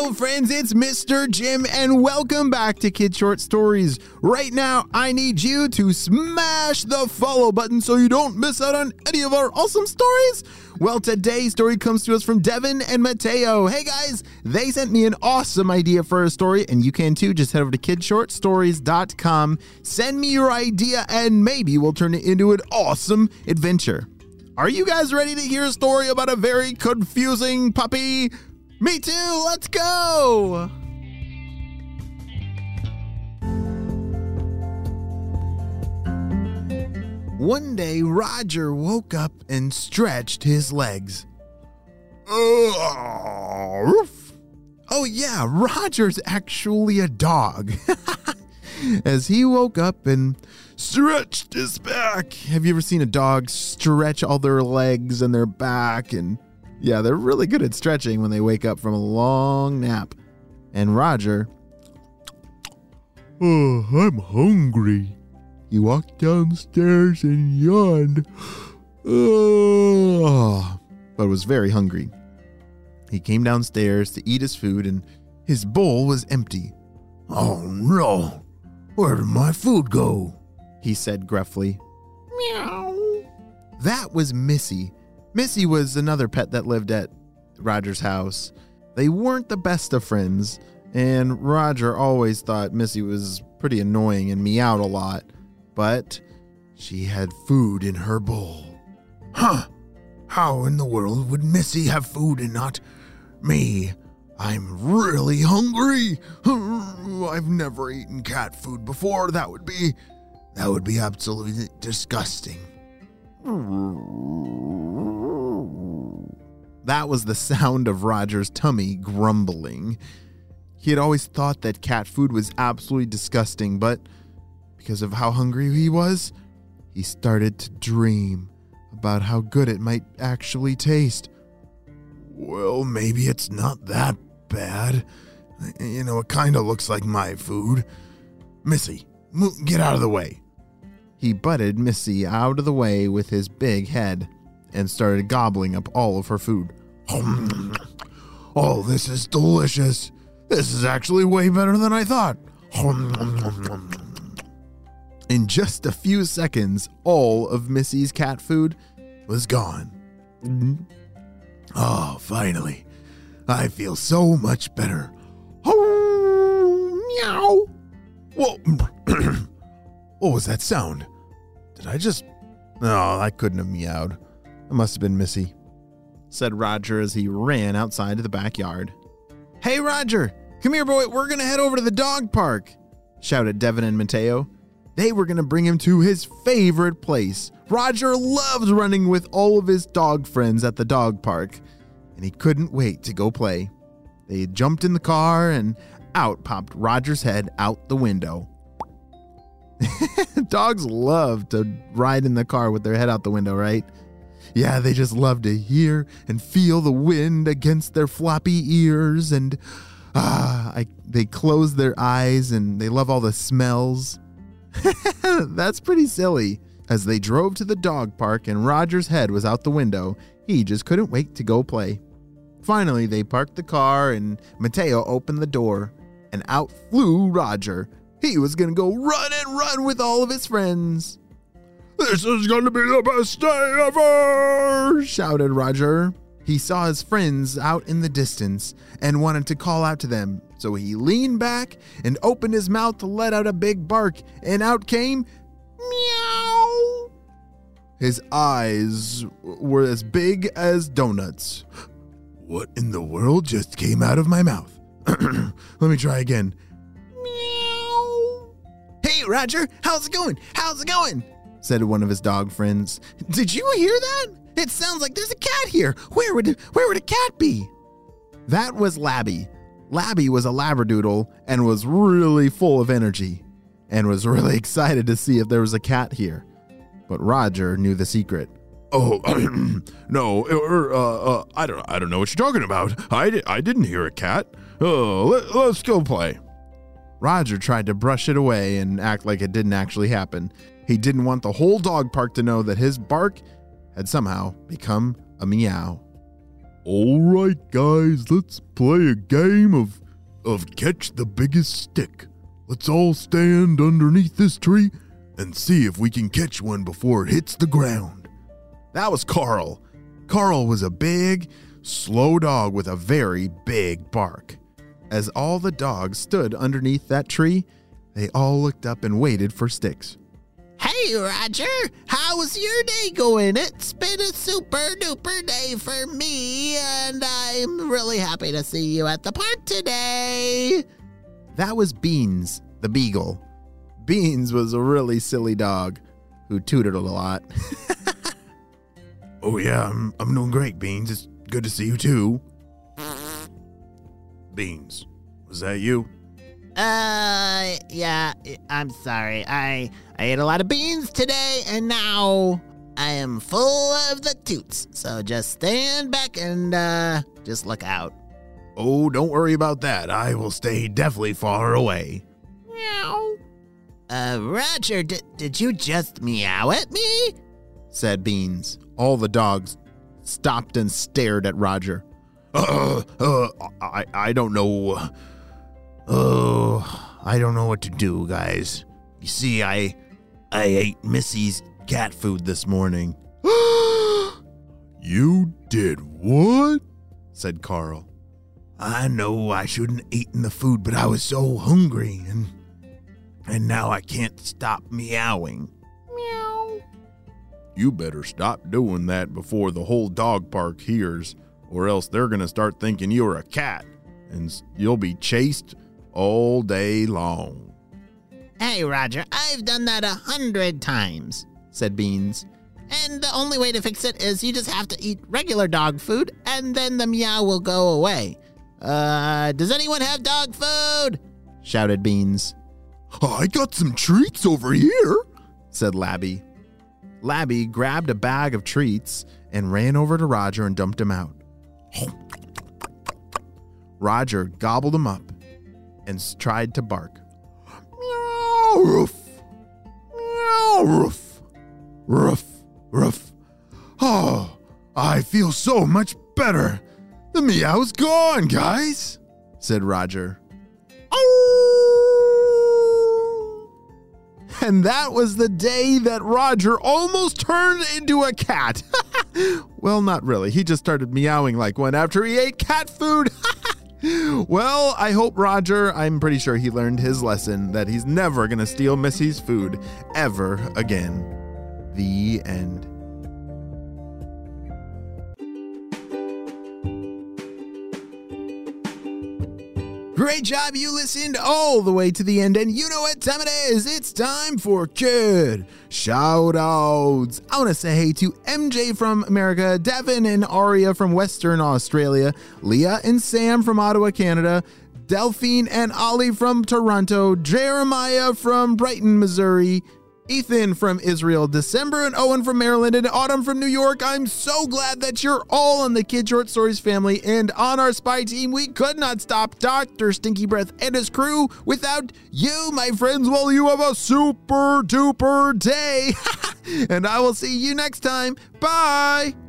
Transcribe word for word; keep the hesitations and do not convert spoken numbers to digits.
Hello friends, it's Mister Jim and welcome back to Kid Short Stories. Right now, I need you to smash the follow button so you don't miss out on any of our awesome stories. Well, today's story comes to us from Devin and Mateo. Hey guys, they sent me an awesome idea for a story and you can too. Just head over to kid short stories dot com, send me your idea and maybe we'll turn it into an awesome adventure. Are you guys ready to hear a story about a very confusing puppy? Me too, let's go! One day, Roger woke up and stretched his legs. Oh yeah, Roger's actually a dog. As he woke up and stretched his back. Have you ever seen a dog stretch all their legs and their back? And yeah, they're really good at stretching when they wake up from a long nap. And Roger, oh, I'm hungry. He walked downstairs and yawned, oh, but was very hungry. He came downstairs to eat his food and his bowl was empty. Oh no, where did my food go? He said gruffly. Meow. That was Missy. Missy was another pet that lived at Roger's house. They weren't the best of friends, and Roger always thought Missy was pretty annoying and meowed a lot, but she had food in her bowl. Huh? How in the world would Missy have food and not me? I'm really hungry. I've never eaten cat food before. That would be, that would be absolutely disgusting. That was the sound of Roger's tummy grumbling. He had always thought that cat food was absolutely disgusting, but because of how hungry he was, he started to dream about how good it might actually taste. Well, maybe it's not that bad. You know, it kind of looks like my food. Missy, move, get out of the way. He butted Missy out of the way with his big head and started gobbling up all of her food. Oh, this is delicious. This is actually way better than I thought. In just a few seconds, all of Missy's cat food was gone. Oh, finally. I feel so much better. Oh, meow. Whoa. What was that sound? Did I just... No, I couldn't have meowed. It must have been Missy, said Roger as he ran outside to the backyard. Hey, Roger, come here, boy. We're going to head over to the dog park, shouted Devin and Mateo. They were going to bring him to his favorite place. Roger loves running with all of his dog friends at the dog park, and he couldn't wait to go play. They jumped in the car, and out popped Roger's head out the window. Dogs love to ride in the car with their head out the window, right? Yeah, they just love to hear and feel the wind against their floppy ears, and ah, I, they close their eyes and they love all the smells. That's pretty silly. As they drove to the dog park and Roger's head was out the window, he just couldn't wait to go play. Finally, they parked the car and Mateo opened the door, and out flew Roger. He was going to go run and run with all of his friends. This is going to be the best day ever, shouted Roger. He saw his friends out in the distance and wanted to call out to them, so he leaned back and opened his mouth to let out a big bark, and out came meow. His eyes were as big as donuts. What in the world just came out of my mouth? Let me try again. Meow. Hey, Roger, how's it going? How's it going? Said one of his dog friends. Did you hear that? It sounds like there's a cat here. Where would where would a cat be? That was Labby. Labby was a Labradoodle and was really full of energy and was really excited to see if there was a cat here. But Roger knew the secret. Oh, no, uh, uh, I don't I don't know what you're talking about. I, di- I didn't hear a cat. Oh, let, let's go play. Roger tried to brush it away and act like it didn't actually happen. He didn't want the whole dog park to know that his bark had somehow become a meow. All right, guys, let's play a game of of catch the biggest stick. Let's all stand underneath this tree and see if we can catch one before it hits the ground. That was Carl. Carl was a big, slow dog with a very big bark. As all the dogs stood underneath that tree, they all looked up and waited for sticks. Hey, Roger, how's your day going? It's been a super duper day for me, and I'm really happy to see you at the park today. That was Beans, the beagle. Beans was a really silly dog who tooted a lot. Oh, yeah, I'm, I'm doing great, Beans. It's good to see you, too. Beans, was that you? Uh, yeah, I'm sorry. I I ate a lot of beans today, and now I am full of the toots. So just stand back and uh, just look out. Oh, don't worry about that. I will stay definitely far away. Meow. Uh, Roger, did, did you just meow at me? Said Beans. All the dogs stopped and stared at Roger. Uh, uh, I, I don't know. Oh, I don't know what to do, guys. You see, I, I ate Missy's cat food this morning. You did what? Said Carl. I know I shouldn't have eaten the food, but I was so hungry, and and now I can't stop meowing. Meow. You better stop doing that before the whole dog park hears, or else they're going to start thinking you're a cat, and you'll be chased all day long. Hey, Roger, I've done that a hundred times, said Beans. And the only way to fix it is you just have to eat regular dog food, and then the meow will go away. Uh, does anyone have dog food? Shouted Beans. I got some treats over here, said Labby. Labby grabbed a bag of treats and ran over to Roger and dumped him out. Roger gobbled him up and tried to bark. Meow, roof, meow, roof, roof, roof. Oh, I feel so much better. The meow's gone, guys, said Roger. Oh! And that was the day that Roger almost turned into a cat. Well, not really. He just started meowing like one after he ate cat food. Well, I hope Roger, I'm pretty sure he learned his lesson that he's never going to steal Missy's food ever again. The end. Great job, you listened all the way to the end, and you know what time it is. It's time for kid shout-outs. I want to say hey to M J from America, Devin and Aria from Western Australia, Leah and Sam from Ottawa, Canada, Delphine and Ollie from Toronto, Jeremiah from Brighton, Missouri, Ethan from Israel, December and Owen from Maryland, and Autumn from New York. I'm so glad that you're all on the Kid Short Stories family and on our spy team. We could not stop Doctor Stinky Breath and his crew without you, my friends. Well, you have a super duper day. And I will see you next time. Bye.